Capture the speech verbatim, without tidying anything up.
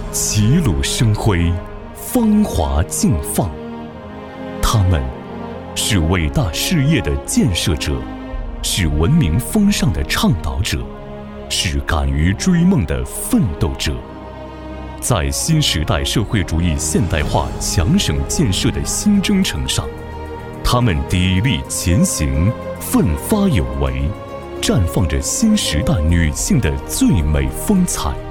齐鲁生辉，芳华竞放。他们是伟大事业的建设者，是文明风尚的倡导者，是敢于追梦的奋斗者。在新时代社会主义现代化强省建设的新征程上，他们砥砺前行，奋发有为，绽放着新时代女性的最美风采。